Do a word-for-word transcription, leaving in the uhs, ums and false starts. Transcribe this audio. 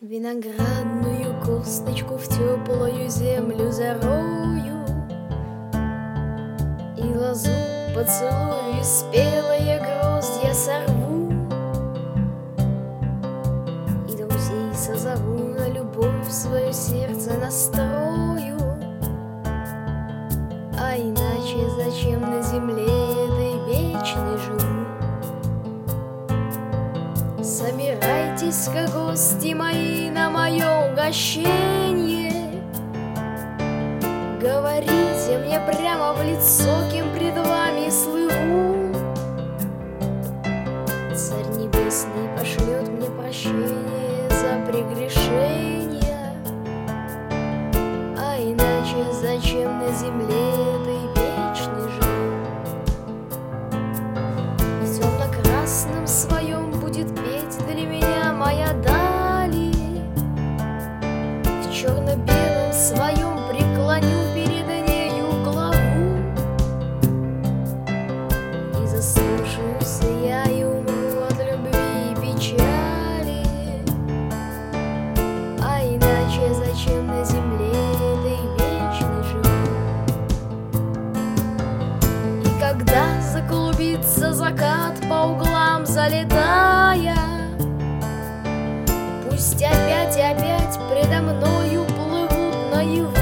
Виноградную косточку в теплую землю зарою, и лозу поцелую, и спелые гроздья сорву, и друзей созову, на любовь свое сердце настрою. А иначе зачем на земле этой вечной живу? Собирайтесь-ка, гости мои, на мое угощенье, говорите мне прямо в лицо, кем пред вами слыву. Царь Небесный пошлет мне прощение за прегрешения, а иначе зачем на земле этой вечной живу? В темно-красном своем будет петь для меня моя дали, в черно-белом своем преклоню перед нею главу, и заслушаюсь я и умру от любви и печали, а иначе зачем на земле этой вечной живу? И когда заклубится закат по углам залетая, пусть опять и опять предо мною плывут наяву